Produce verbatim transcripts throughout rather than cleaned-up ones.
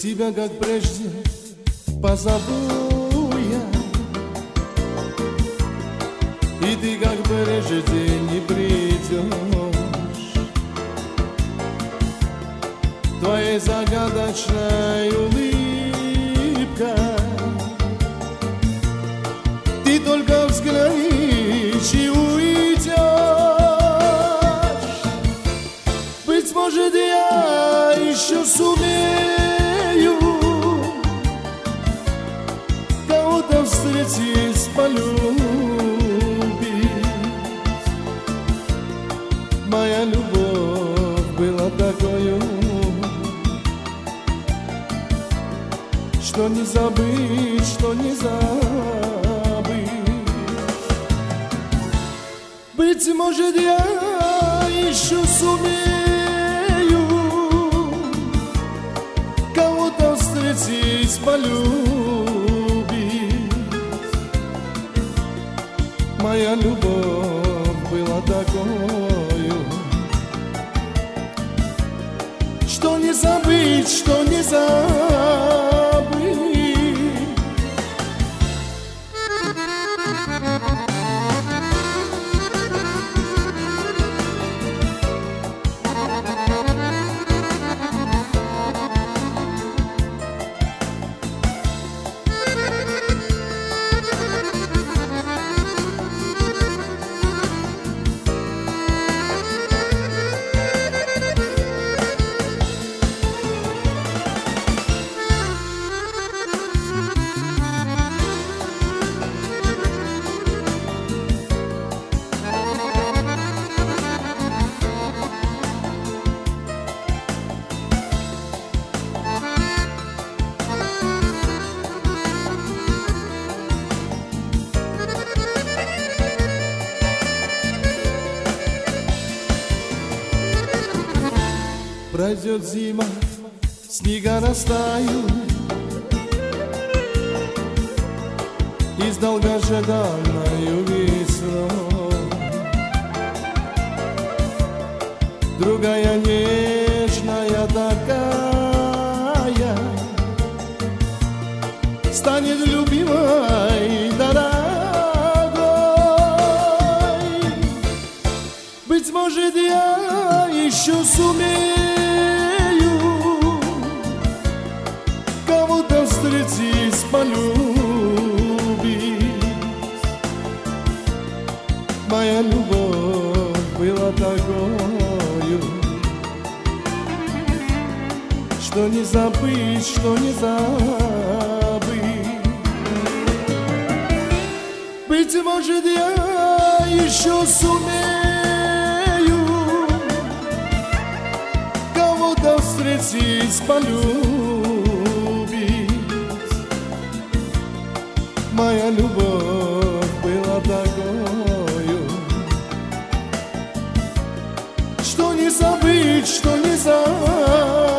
Тебя, как прежде, позабыл я, и ты, как прежде, не придешь. Твоей загадочной улыбкой ты только взглянешь и уйдешь. Быть может, я еще сумею кого-то встретить, полюбить. Моя любовь была такою, что не забыть, что не забыть. Быть может, я еще сумею кого-то встретить, полюбить. Моя любовь была такою, что не забыть, что не забыть. Пройдет зима, снега растают, и с долгожданною весной другая нежная такая станет любимой, дорогой. Быть может, я еще сумею кого-то встретить, полюбить. Моя любовь была такою, что не забыть, что не забыть. Быть может, я еще сумею кого-то встретить, полюбить. Моя любовь была такою, что не забыть, что не забыть.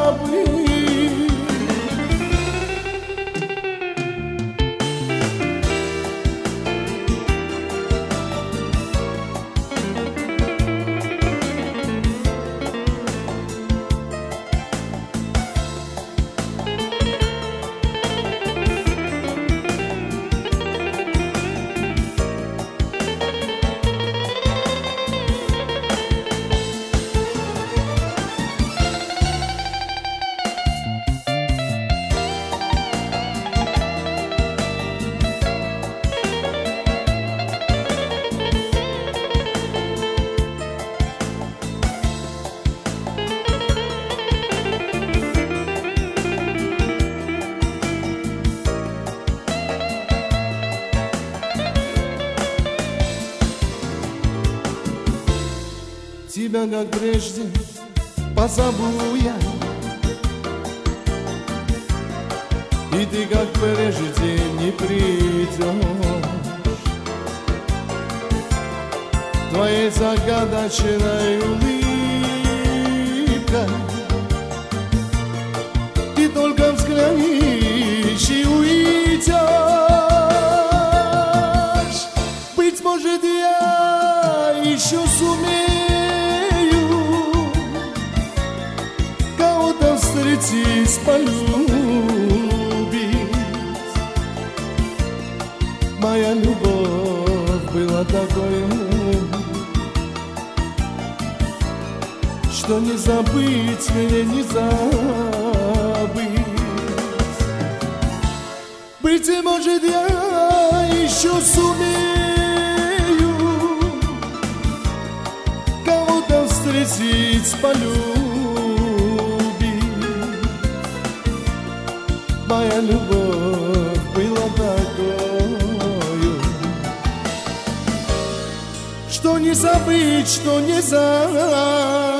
Тебя, как прежде, позабыл я, и ты, как прежде, не придешь. Твоей загадочной улыбкой ты только взглянешь и уйдешь. Быть может, я еще сумею кого-то кого-то встретить, полюбить. Моя любовь была такой, что не забыть меня, не забыть. Быть может, я еще сумею кого-то встретить, полюбить. Моя любовь была такой, что не забыть, что не забыть.